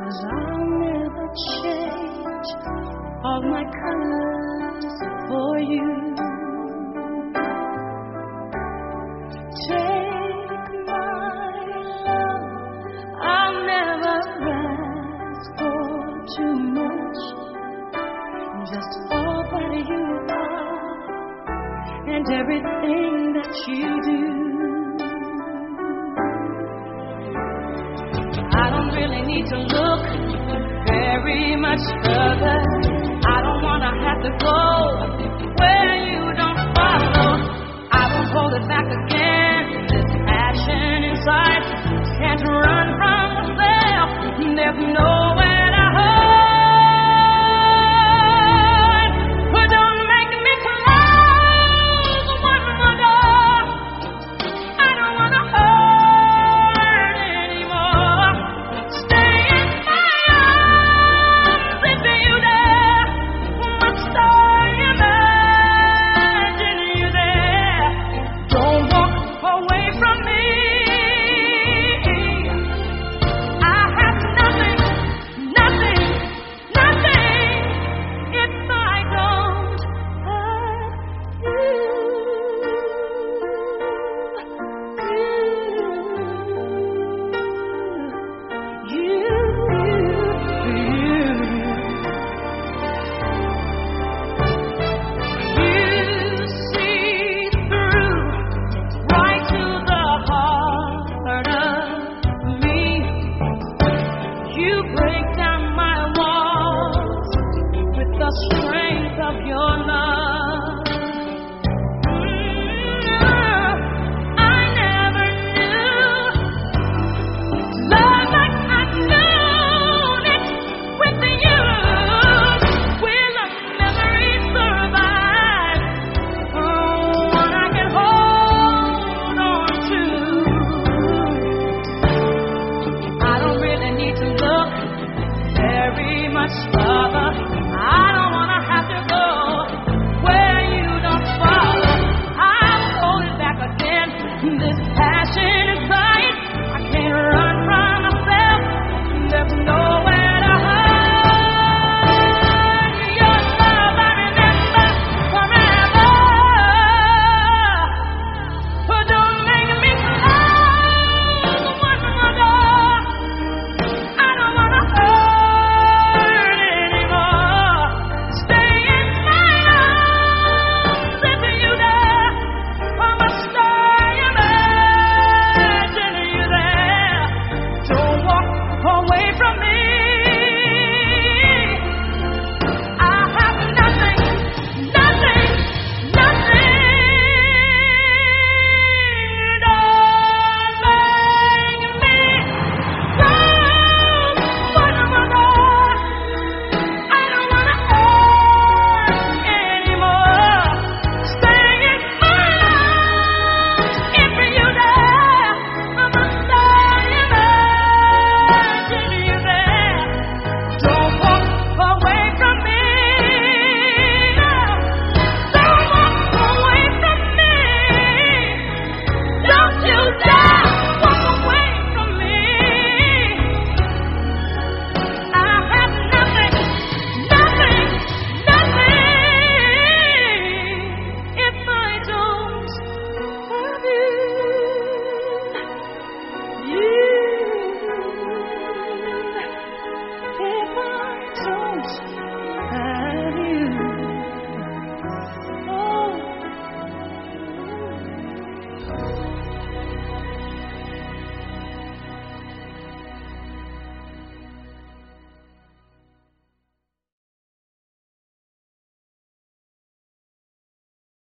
'cause I'll never change all my colors for you. Take my love, I'll never ask for too much. Just all that you are and everything that you do. I don't really need to look very much further. I don't wanna have to go where you don't follow. I won't hold it back.